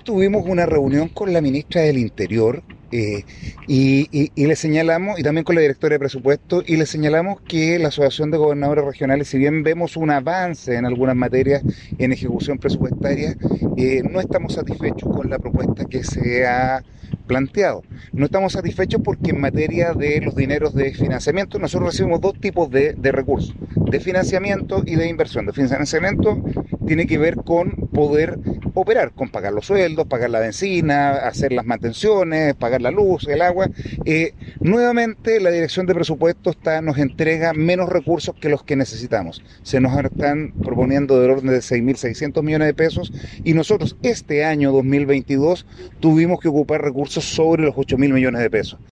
tuvimos una reunión con la ministra del Interior y le señalamos, y también con la directora de presupuesto, y le señalamos que la Asociación de Gobernadores Regionales, si bien vemos un avance en algunas materias en ejecución presupuestaria, no estamos satisfechos con la propuesta que se ha planteado. No estamos satisfechos porque en materia de los dineros de financiamiento nosotros recibimos dos tipos de recursos, de financiamiento y de inversión. De financiamiento tiene que ver con poder operar, con pagar los sueldos, pagar la benzina, hacer las mantenciones, pagar la luz, el agua. Nuevamente la Dirección de Presupuesto nos entrega menos recursos que los que necesitamos. Se nos están proponiendo del orden de 6.600 millones de pesos y nosotros este año 2022 tuvimos que ocupar recursos sobre los 8.000 millones de pesos.